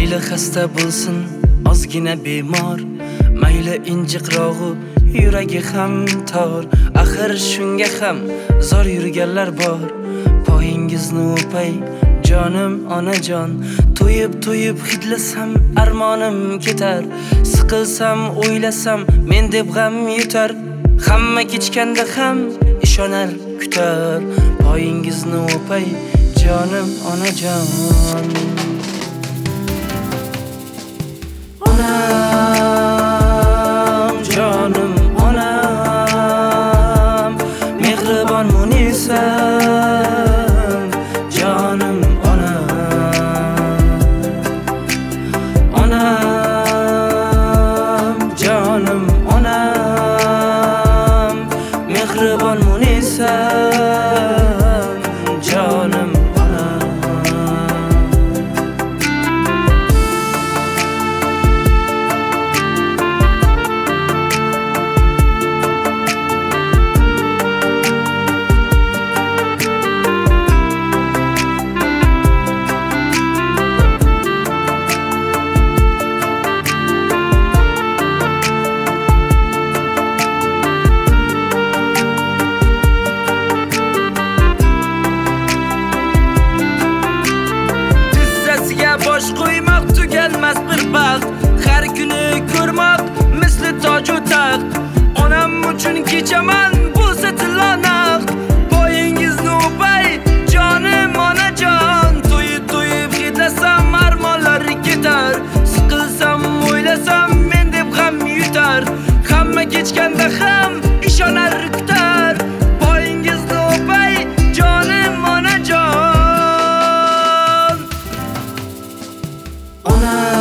Mayli xasta bo'lsin ozgina bemor, mayli injiqrog'u yuragi ham tor, axir shunga ham zor yurganlar bor. Poyingizni o'pay jonim onajon, to'yib hidlasam armonim ketar, siqilsam o'ylasam men deb g'am yutar, hamma kechganda ham ishonar kutar. Poyingizni o'pay jonim onajon. Onam, jonim onam, mehribon munisam, jonim onam. Onam, jonim onam, mehribon munisam, jonim onam. Bosh qo'ymoq tuganmas bir baxt, har kuni ko'rmoq misli toj u taxt. Onam uchun kechaman bo'lsa tilonaq, poyingizni o'pay jonim onajon. To'yib hidlasam armonlar ketar, siqilsam o'ylasam men deb g'am yutar, hamma kechganda ham ishonar kutar. Poyingizni o'pay jonim onajon. Onam